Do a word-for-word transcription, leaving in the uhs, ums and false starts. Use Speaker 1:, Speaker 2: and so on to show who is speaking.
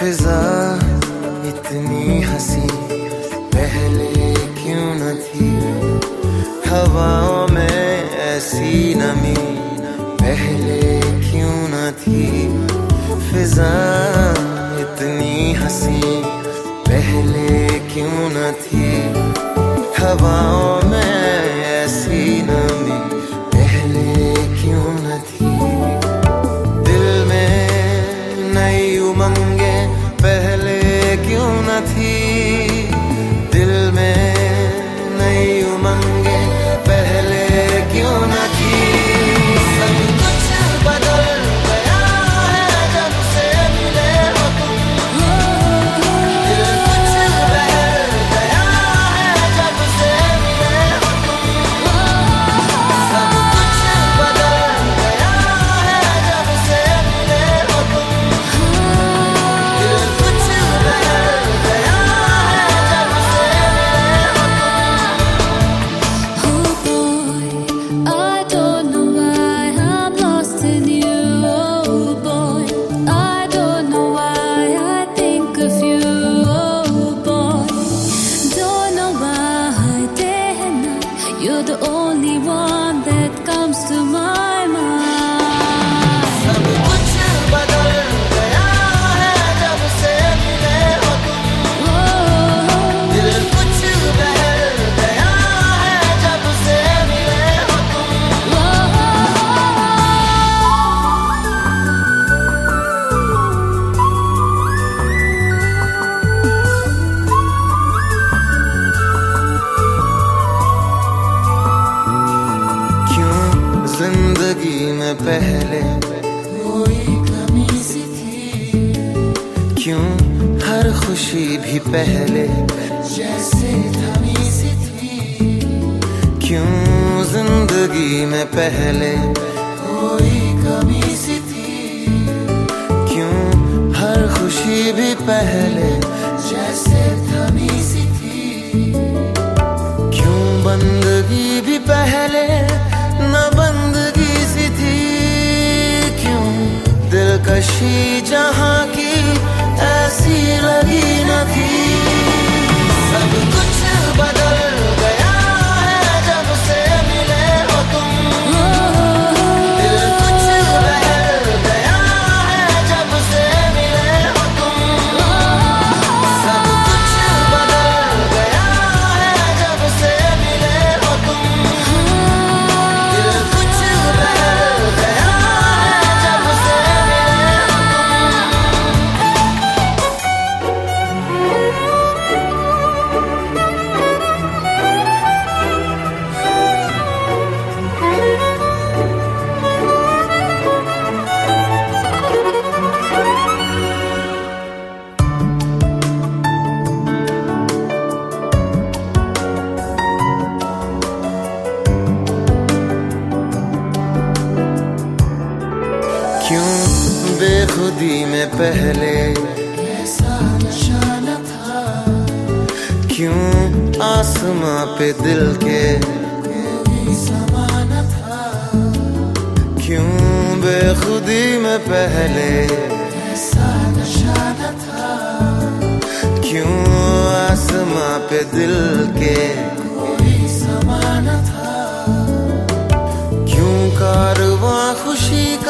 Speaker 1: फिजा इतनी हंसी पहले क्यों न थी, हवाओं में ऐसी नमी पहले क्यों न थी। फिजा इतनी हंसी पहले क्यों न थी, हवाओं में ऐसी नमी पहले क्यों न थी। दिल में नई उमंगे पहले क्यों न थी, दिल में नई उमंगे पहले क्यों न थी। सब कुछ बदल गया है जब से मिले हो तुम, दिल कुछ बहल गया है जब से मिले हो तुम। सब कुछ बदल गया है जब से मिले हो तुम, दिल कुछ बहल गया है जब से मिले हो तुम।
Speaker 2: Oh boy, I don't know why I'm lost in you. Oh boy, I don't know why I think of you. Oh boy, don't know why day and night you're the only one that comes to my mind.
Speaker 1: सब कुछ बदल गया है जब से मिले हो तुम, दिल कुछ बहल गया है जब से मिले हो तुम। क्यों जिंदगी में पहले कोई कमी सी थी, क्यों हर खुशी भी पहले जैसे थमी सी थी। क्यों जिंदगी में पहले कोई कमी सी थी, क्यों हर खुशी भी पहले जैसे थमी सी थी। क्यों बंदगी भी पहले न बंदगी सी थी, क्यों दिलकशी जहां की ऐसी लगी न थी। सब कुछ बदल गया है जब से मिले हो तुम, दिल कुछ बहल गया है जब से मिले हो तुम। सब कुछ बदल गया है जब से मिले हो तुम, दिल कुछ बहल गया है जब से मिले हो क्यों बेखुदी में पहले ऐसा नशा न था, क्यों आसमां पे दिल के कोई समा न था। क्यों बेखुदी में पहले ऐसा नशा न था, क्यों आसमां पे दिल के कोई समा न था। क्यों कारवां खुशी